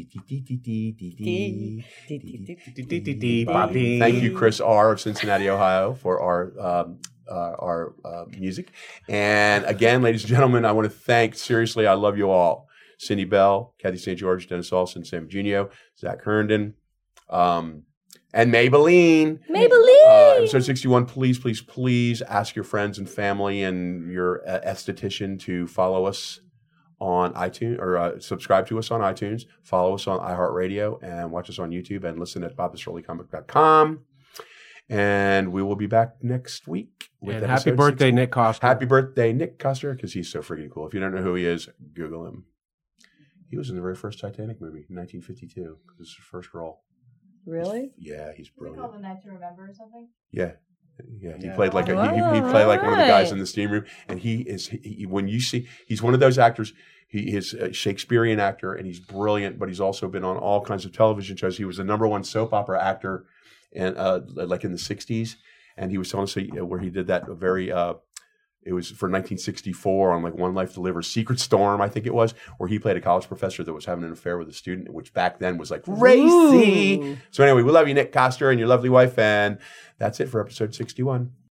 Bob Dean. Thank you, Chris R. of Cincinnati, Ohio, for our music. And again, ladies and gentlemen, I want to thank, seriously, I love you all. Cindy Bell, Kathy St. George, Dennis Olson, Sam Junio, Zach Herndon, and Maybelline. Episode 61, please ask your friends and family and your esthetician to follow us on iTunes or subscribe to us on iTunes, follow us on iHeartRadio, and watch us on YouTube and listen at BobTheStrollyComic.com. And we will be back next week. And happy birthday, Nick Coster. Happy birthday, Nick Coster, because he's so freaking cool. If you don't know who he is, Google him. He was in the very first Titanic movie in 1952. This is his first role. Really? Yeah, he's brilliant. Is it called The Night to Remember or something? Yeah. Yeah, he played like he played like one of the guys in the steam room, and when you see, he's one of those actors. He is a Shakespearean actor, and he's brilliant. But he's also been on all kinds of television shows. He was the #1 soap opera actor, and like in the '60s. And he was telling us where he did that very. It was for 1964 on like One Life to Live or Secret Storm, I think it was, where he played a college professor that was having an affair with a student, which back then was like racy. So anyway, we love you, Nick Coster, and your lovely wife, and that's it for episode 61.